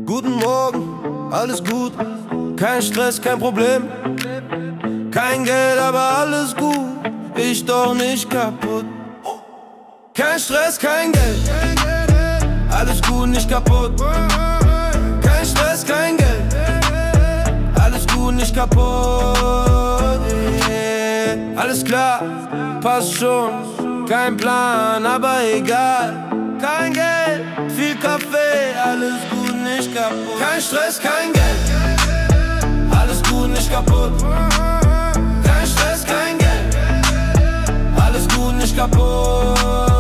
Guten Morgen, alles gut, kein Stress, kein Problem. Kein Geld, aber alles gut, ich doch nicht kaputt. Kein Stress, kein Geld, alles gut, nicht kaputt. Kein Stress, kein Geld, alles gut, nicht kaputt. Alles klar, passt schon, kein Plan, aber egal. Kein Geld, viel Kaffee, alles gut, nicht kaputt. Kein Stress, kein Geld, alles gut, nicht kaputt. Kein Stress, kein Geld, alles gut, nicht kaputt.